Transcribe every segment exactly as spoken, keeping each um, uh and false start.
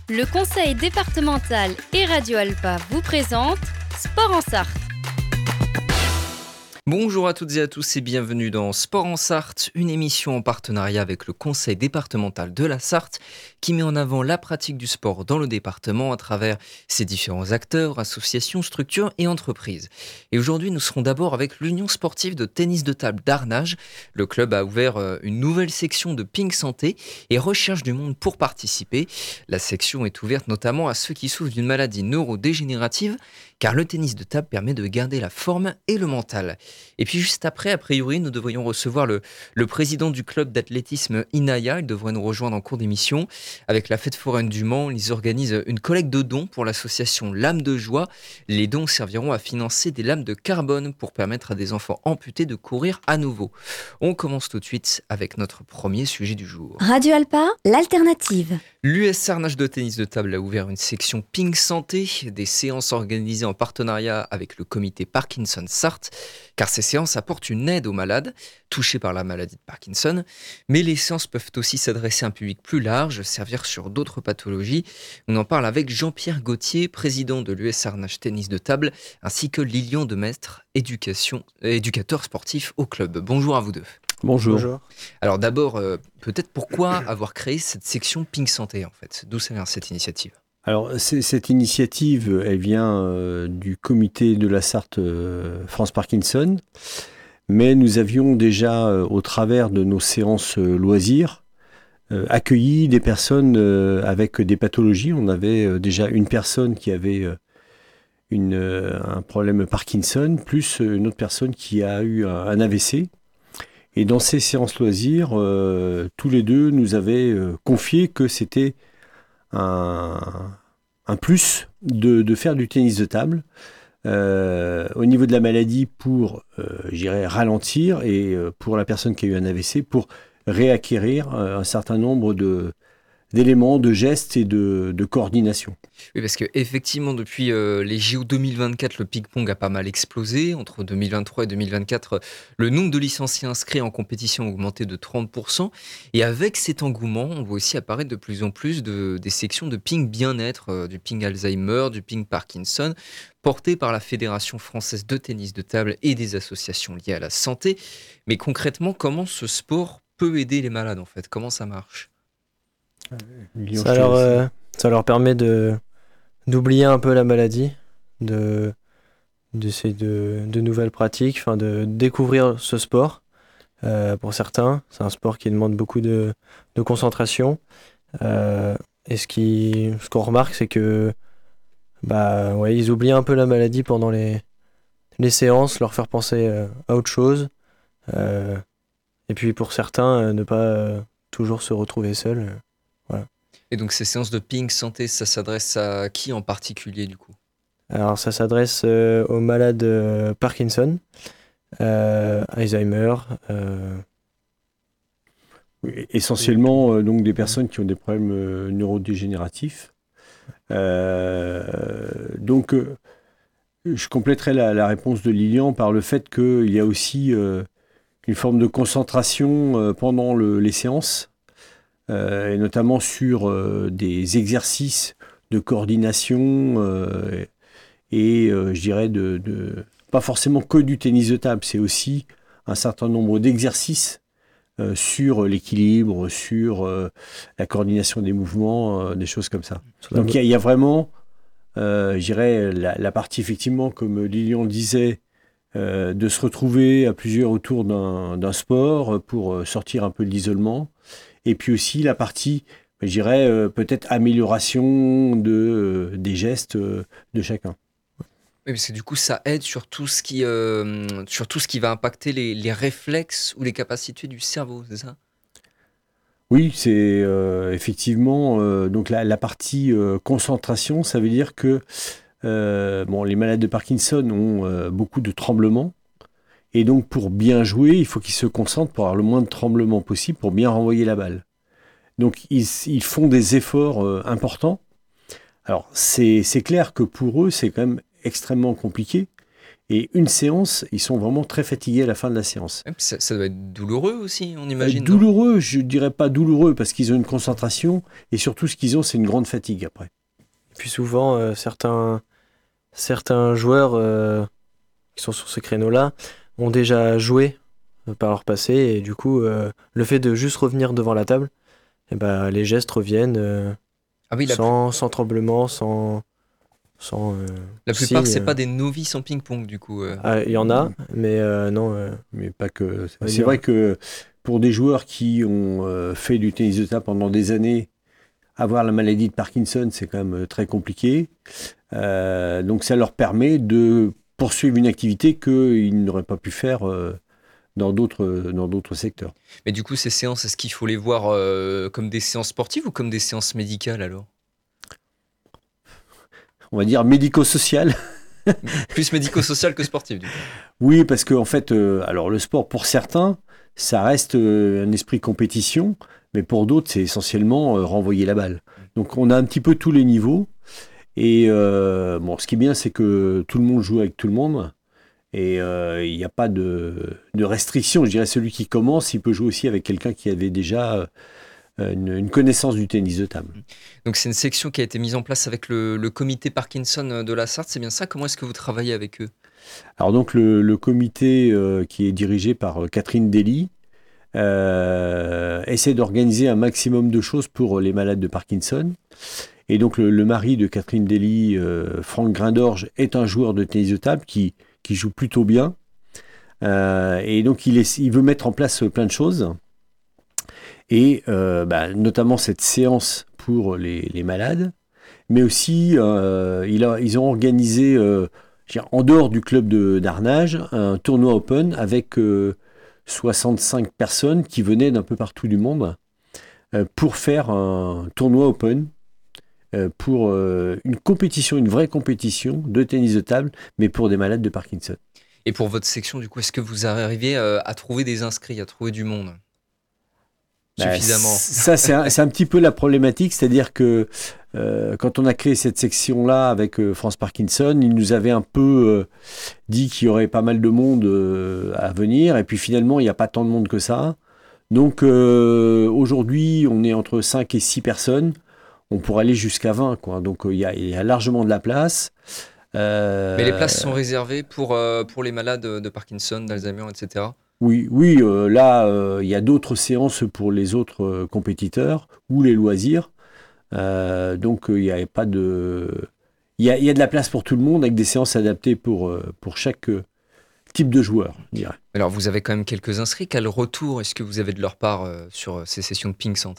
Le conseil départemental et Radio Alpa vous présente Sport en Sarthe. Bonjour à toutes et à tous et bienvenue dans Sport en Sarthe, une émission en partenariat avec le conseil départemental de la Sarthe qui met en avant la pratique du sport dans le département à travers ses différents acteurs, associations, structures et entreprises. Et aujourd'hui, nous serons d'abord avec l'Union sportive de tennis de table d'Arnage. Le club a ouvert une nouvelle section de ping santé et recherche du monde pour participer. La section est ouverte notamment à ceux qui souffrent d'une maladie neurodégénérative car le tennis de table permet de garder la forme et le mental. Et puis juste après, a priori, nous devrions recevoir le, le président du club d'athlétisme Inaya. Il devrait nous rejoindre en cours d'émission. Avec la fête foraine du Mans, ils organisent une collecte de dons pour l'association Lames de Joie. Les dons serviront à financer des lames de carbone pour permettre à des enfants amputés de courir à nouveau. On commence tout de suite avec notre premier sujet du jour. Radio Alpa, l'alternative. L'U S Arnage de tennis de table a ouvert une section Ping Santé, des séances organisées en partenariat avec le comité Parkinson Sarthe, car ces séances apportent une aide aux malades touchés par la maladie de Parkinson, mais les séances peuvent aussi s'adresser à un public plus large, servir sur d'autres pathologies. On en parle avec Jean-Pierre Gauthier, président de l'U S Arnage tennis de table, ainsi que Lilian Demestre, éducation, éducateur sportif au club. Bonjour à vous deux. Bonjour. Bonjour. Alors d'abord, euh, peut-être pourquoi avoir créé cette section Ping Santé en fait ? D'où ça vient cette initiative ? Alors c'est, cette initiative, elle vient euh, du comité de la Sarthe euh, France Parkinson, mais nous avions déjà, euh, au travers de nos séances euh, loisirs, euh, accueilli des personnes euh, avec des pathologies. On avait euh, déjà une personne qui avait euh, une, euh, un problème Parkinson, plus une autre personne qui a eu un, un A V C. Et dans ces séances loisirs, euh, tous les deux nous avaient euh, confié que c'était un, un plus de, de faire du tennis de table euh, au niveau de la maladie pour, euh, j'irais, ralentir et euh, pour la personne qui a eu un A V C pour réacquérir euh, un certain nombre de, d'éléments, de gestes et de, de coordination. Oui, parce qu'effectivement, depuis euh, les J O deux mille vingt-quatre, le ping-pong a pas mal explosé. Entre deux mille vingt-trois et deux mille vingt-quatre, le nombre de licenciés inscrits en compétition a augmenté de trente pour cent. Et avec cet engouement, on voit aussi apparaître de plus en plus de, des sections de ping bien-être, euh, du ping Alzheimer, du ping Parkinson, portées par la Fédération française de tennis de table et des associations liées à la santé. Mais concrètement, comment ce sport peut aider les malades en fait ? Comment ça marche ? Ça leur, euh, ça leur permet de, d'oublier un peu la maladie, de, d'essayer de, de nouvelles pratiques, enfin de découvrir ce sport. Euh, pour certains, c'est un sport qui demande beaucoup de, de concentration. Euh, et ce, qui, ce qu'on remarque, c'est que bah, ouais, ils oublient un peu la maladie pendant les, les séances, leur faire penser euh, à autre chose. Euh, et puis pour certains, euh, ne pas euh, toujours se retrouver seuls. Euh, Voilà. Et donc ces séances de ping santé, ça s'adresse à qui en particulier du coup ? Alors ça s'adresse euh, aux malades euh, Parkinson, euh, Alzheimer. Euh... Oui, essentiellement euh, donc des personnes qui ont des problèmes euh, neurodégénératifs. Euh, donc euh, je compléterai la, la réponse de Lilian par le fait qu'il y a aussi euh, une forme de concentration euh, pendant le, les séances. Euh, et notamment sur euh, des exercices de coordination euh, et euh, je dirais de, de pas forcément que du tennis de table, c'est aussi un certain nombre d'exercices euh, sur l'équilibre, sur euh, la coordination des mouvements, euh, des choses comme ça. Donc il y, y a vraiment, euh, je dirais, la, la partie effectivement, comme Lilian disait, euh, de se retrouver à plusieurs autour d'un, d'un sport pour sortir un peu de l'isolement. Et puis aussi la partie, je dirais, euh, peut-être amélioration de, euh, des gestes euh, de chacun. Oui, parce que du coup, ça aide sur tout ce qui, euh, sur tout ce qui va impacter les, les réflexes ou les capacités du cerveau, c'est ça ? Oui, c'est euh, effectivement euh, donc la, la partie euh, concentration, ça veut dire que euh, bon, les malades de Parkinson ont euh, beaucoup de tremblements. Et donc, pour bien jouer, il faut qu'ils se concentrent pour avoir le moins de tremblements possible pour bien renvoyer la balle. Donc, ils, ils font des efforts euh, importants. Alors, c'est, c'est clair que pour eux, c'est quand même extrêmement compliqué. Et une séance, ils sont vraiment très fatigués à la fin de la séance. Ça, ça doit être douloureux aussi, on imagine. Euh, douloureux, je dirais pas douloureux parce qu'ils ont une concentration et surtout ce qu'ils ont, c'est une grande fatigue après. Et puis souvent, euh, certains, certains joueurs euh, qui sont sur ce créneau-là ont déjà joué euh, par leur passé et du coup, euh, le fait de juste revenir devant la table, eh ben, les gestes reviennent euh, ah oui, sans, plus... sans tremblement, sans... Sans, euh, la plupart, signe, c'est euh... pas des novices en ping-pong, du coup. Euh... Ah, il y en a, mais euh, non. Euh... Mais pas que. C'est, c'est vrai que pour des joueurs qui ont euh, fait du tennis de table pendant des années, avoir la maladie de Parkinson, c'est quand même très compliqué. Euh, donc ça leur permet de poursuivre une activité qu'ils n'auraient pas pu faire euh, dans, d'autres, dans d'autres secteurs. Mais du coup, ces séances, est-ce qu'il faut les voir euh, comme des séances sportives ou comme des séances médicales alors ? On va dire médico-social. Plus médico-social que sportif, du coup. Oui, parce qu'en en fait, euh, alors le sport, pour certains, ça reste euh, un esprit compétition, mais pour d'autres, c'est essentiellement euh, renvoyer la balle. Donc on a un petit peu tous les niveaux. Et euh, bon, ce qui est bien, c'est que tout le monde joue avec tout le monde. Et il euh, n'y a pas de, de restriction. Je dirais, celui qui commence, il peut jouer aussi avec quelqu'un qui avait déjà... Euh, Une, une connaissance du tennis de table. Donc c'est une section qui a été mise en place avec le, le comité Parkinson de la Sarthe, c'est bien ça ? Comment est-ce que vous travaillez avec eux ? Alors donc le, le comité euh, qui est dirigé par Catherine Daly euh, essaie d'organiser un maximum de choses pour les malades de Parkinson. Et donc le, le mari de Catherine Daly, euh, Franck Grindorge, est un joueur de tennis de table qui, qui joue plutôt bien. Euh, et donc il, est, il veut mettre en place plein de choses. Et euh, bah, notamment cette séance pour les, les malades, mais aussi euh, il a, ils ont organisé, euh, en dehors du club de, d'Arnage, un tournoi open avec euh, soixante-cinq personnes qui venaient d'un peu partout du monde euh, pour faire un tournoi open, euh, pour euh, une compétition, une vraie compétition de tennis de table, mais pour des malades de Parkinson. Et pour votre section, du coup, est-ce que vous arrivez euh, à trouver des inscrits, à trouver du monde ? Suffisamment. Bah, ça, c'est un, c'est un petit peu la problématique, c'est-à-dire que euh, quand on a créé cette section-là avec euh, France Parkinson, il nous avait un peu euh, dit qu'il y aurait pas mal de monde euh, à venir, et puis finalement, il n'y a pas tant de monde que ça. Donc euh, aujourd'hui, on est entre cinq et six personnes, on pourrait aller jusqu'à vingt, quoi. Donc il y, y a largement de la place. Euh... Mais les places sont réservées pour, euh, pour les malades de Parkinson, d'Alzheimer, et cetera. Oui, oui euh, là, il euh, y a d'autres séances pour les autres euh, compétiteurs ou les loisirs. Euh, donc, il n'y a pas de... Il y a, y a de la place pour tout le monde avec des séances adaptées pour, euh, pour chaque euh, type de joueur, je dirais. Alors, vous avez quand même quelques inscrits. Quel retour est-ce que vous avez de leur part euh, sur ces sessions de Ping Santé ?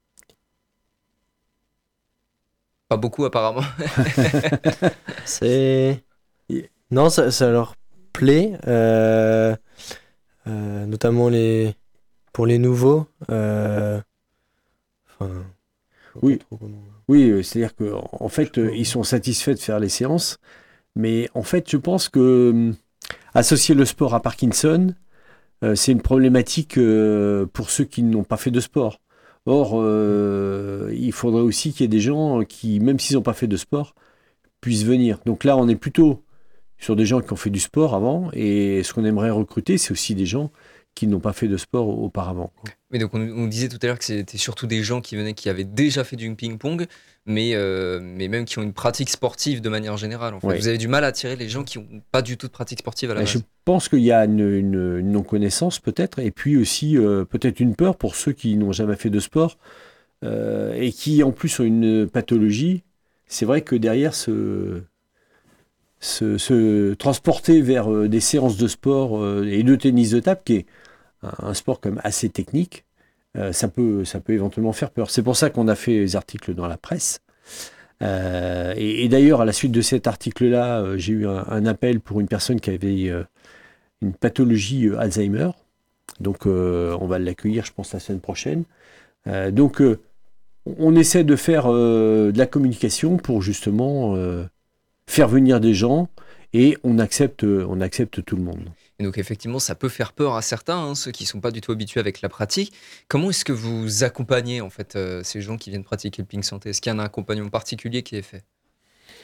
Pas beaucoup, apparemment. C'est... Non, ça, ça leur plaît. Euh... Euh, notamment les pour les nouveaux euh, enfin, oui oui c'est-à-dire que en fait euh, ils sont satisfaits de faire les séances, mais en fait je pense que euh, associer le sport à Parkinson euh, c'est une problématique euh, pour ceux qui n'ont pas fait de sport. Or euh, il faudrait aussi qu'il y ait des gens qui, même s'ils n'ont pas fait de sport, puissent venir. Donc là on est plutôt sur des gens qui ont fait du sport avant, et ce qu'on aimerait recruter, c'est aussi des gens qui n'ont pas fait de sport auparavant. Mais donc on, on disait tout à l'heure que c'était surtout des gens qui venaient, qui avaient déjà fait du ping-pong, mais, euh, mais même qui ont une pratique sportive de manière générale. En fait. Ouais. Vous avez du mal à attirer les gens qui n'ont pas du tout de pratique sportive à la base. Je pense qu'il y a une, une, une non-connaissance peut-être, et puis aussi euh, peut-être une peur pour ceux qui n'ont jamais fait de sport, euh, et qui en plus ont une pathologie. C'est vrai que derrière ce... Se, se transporter vers euh, des séances de sport euh, et de tennis de table, qui est un, un sport quand même assez technique, euh, ça, peut, ça peut éventuellement faire peur. C'est pour ça qu'on a fait des articles dans la presse. Euh, et, et d'ailleurs, à la suite de cet article-là, euh, j'ai eu un, un appel pour une personne qui avait euh, une pathologie euh, Alzheimer. Donc, euh, on va l'accueillir, je pense, la semaine prochaine. Euh, donc, euh, on essaie de faire euh, de la communication pour justement... Euh, faire venir des gens, et on accepte, on accepte tout le monde. Et donc effectivement, ça peut faire peur à certains, hein, ceux qui ne sont pas du tout habitués avec la pratique. Comment est-ce que vous accompagnez en fait euh, ces gens qui viennent pratiquer le ping santé ? Est-ce qu'il y a un accompagnement particulier qui est fait ?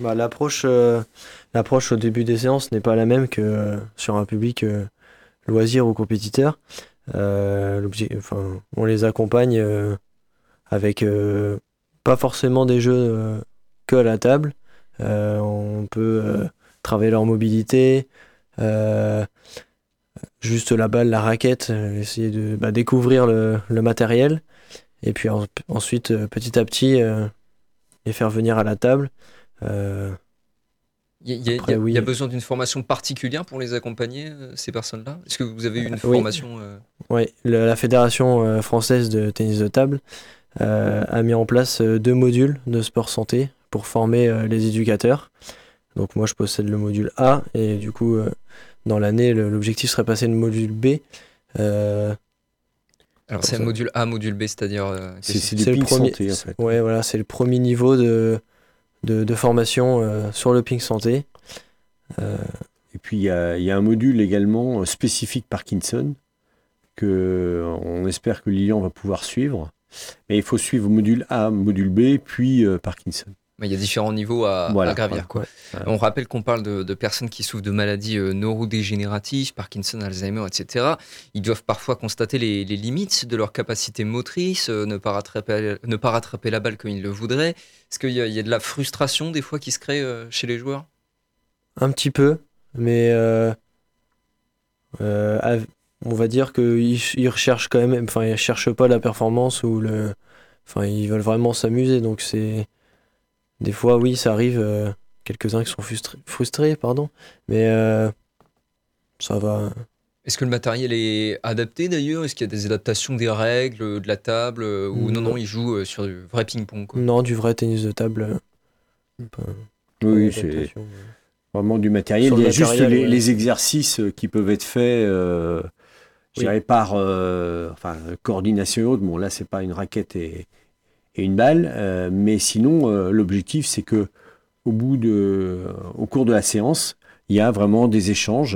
Bah, l'approche, euh, l'approche au début des séances n'est pas la même que euh, sur un public euh, loisir ou compétiteur. Euh, enfin, on les accompagne euh, avec euh, pas forcément des jeux euh, que à la table. Euh, on peut euh, travailler leur mobilité, euh, juste la balle, la raquette, euh, essayer de bah, découvrir le, le matériel. Et puis en, ensuite, euh, petit à petit, euh, les faire venir à la table. Euh, Il y, après, y, oui. y a besoin d'une formation particulière pour les accompagner, euh, ces personnes-là? Est-ce que vous avez eu une oui. formation euh... Oui, le, la Fédération euh, française de tennis de table euh, a mis en place euh, deux modules de sport santé pour former euh, les éducateurs. Donc moi, je possède le module A et du coup, euh, dans l'année, le, l'objectif serait passer le module B. Euh, Alors c'est un module A, module B, c'est-à-dire euh, c'est, c'est du c'est ping le premier, santé en fait. Ouais, voilà, c'est le premier niveau de, de, de formation euh, sur le ping santé. Euh, Et puis il y a, y a un module également spécifique Parkinson que on espère que Lilian va pouvoir suivre. Mais il faut suivre module A, module B, puis euh, Parkinson. Il y a différents niveaux à, voilà, à gravir. Quoi. Ouais. On rappelle qu'on parle de, de personnes qui souffrent de maladies euh, neurodégénératives, Parkinson, Alzheimer, et cetera. Ils doivent parfois constater les, les limites de leur capacité motrice, euh, ne, pas rattraper, ne pas rattraper la balle comme ils le voudraient. Est-ce qu'il y a, il y a de la frustration des fois qui se crée euh, chez les joueurs? Un petit peu, mais euh, euh, on va dire qu'ils ils recherchent quand même, enfin ils cherchent pas la performance ou le, enfin ils veulent vraiment s'amuser, donc c'est des fois oui ça arrive, euh, quelques-uns qui sont frustrés, frustrés pardon, mais euh, ça va. Est-ce que le matériel est adapté d'ailleurs? Est-ce qu'il y a des adaptations des règles, de la table, ou non non, non ils jouent sur du vrai ping-pong quoi? Non, du vrai tennis de table. Pas, oui, c'est vraiment du matériel. Sur il y a juste les, ouais. les exercices qui peuvent être faits euh, je dirais oui. par euh, enfin, coordination et autres. Bon, là, c'est pas une raquette et, et une balle, euh, mais sinon, euh, l'objectif, c'est que au bout de, au cours de la séance, il y a vraiment des échanges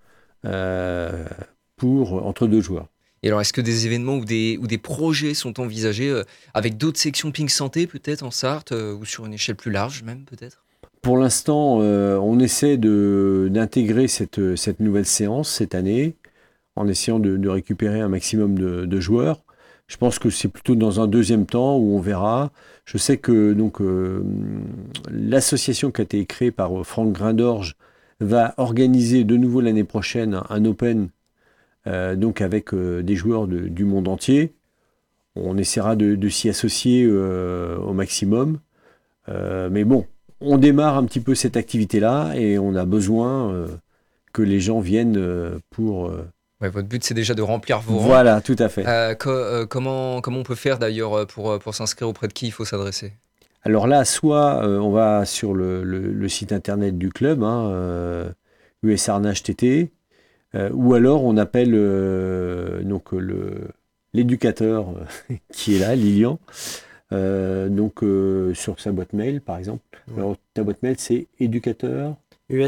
euh, pour, entre deux joueurs. Et alors, est-ce que des événements ou des, ou des projets sont envisagés euh, avec d'autres sections Ping Santé, peut-être en Sarthe, euh, ou sur une échelle plus large, même, peut-être? Pour l'instant, euh, on essaie de, d'intégrer cette, cette nouvelle séance cette année, en essayant de, de récupérer un maximum de, de joueurs. Je pense que c'est plutôt dans un deuxième temps où on verra. Je sais que donc, euh, l'association qui a été créée par Franck Grindorge va organiser de nouveau l'année prochaine un, un Open euh, donc avec euh, des joueurs de, du monde entier. On essaiera de, de s'y associer euh, au maximum. Euh, mais bon, on démarre un petit peu cette activité-là et on a besoin euh, que les gens viennent euh, pour... Euh, Ouais, votre but, c'est déjà de remplir vos rangs. Voilà, tout à fait. Euh, co- euh, comment, comment on peut faire d'ailleurs pour, pour s'inscrire? Auprès de qui il faut s'adresser? Alors là, soit euh, on va sur le, le, le site internet du club, hein, euh, U S Arnage T T, euh, ou alors on appelle euh, donc, le, l'éducateur qui est là, Lilian, euh, donc euh, sur sa boîte mail par exemple. Ouais. Alors ta boîte mail, c'est éducateur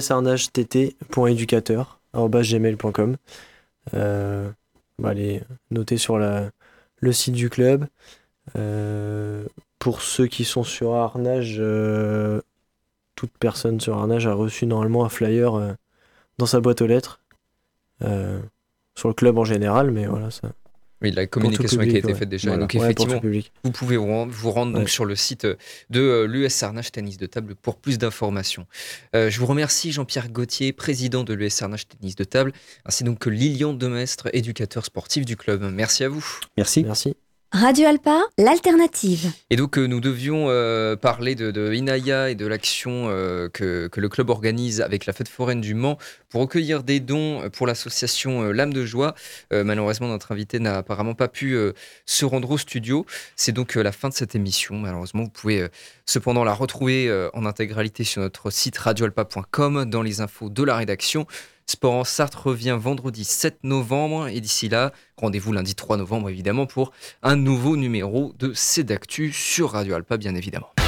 usarnagett.éducateur arobase gmail point com. Euh, bah, les noter sur la, le site du club. Euh, pour ceux qui sont sur Arnage, euh, toute personne sur Arnage a reçu normalement un flyer euh, dans sa boîte aux lettres euh, sur le club en général, mais voilà ça. Oui, la communication public, qui a été ouais. faite déjà. Voilà. Donc ouais, effectivement, vous pouvez vous rendre, vous rendre donc ouais. sur le site de euh, l'U S Arnage Tennis de Table pour plus d'informations. Euh, je vous remercie Jean-Pierre Gauthier, président de l'U S Arnage Tennis de Table, ainsi donc que Lilian Demestre, éducateur sportif du club. Merci à vous. Merci. Merci. Radio Alpa, l'alternative. Et donc, euh, nous devions euh, parler de, de Inaya et de l'action euh, que, que le club organise avec la fête foraine du Mans pour recueillir des dons pour l'association euh, L'Âme de Joie. Euh, malheureusement, notre invité n'a apparemment pas pu euh, se rendre au studio. C'est donc euh, la fin de cette émission. Malheureusement, vous pouvez euh, cependant la retrouver euh, en intégralité sur notre site radio alpa point com dans les infos de la rédaction. Sport en Sarthe revient vendredi sept novembre et d'ici là, rendez-vous lundi trois novembre évidemment pour un nouveau numéro de C'est d'actu sur Radio Alpa bien évidemment.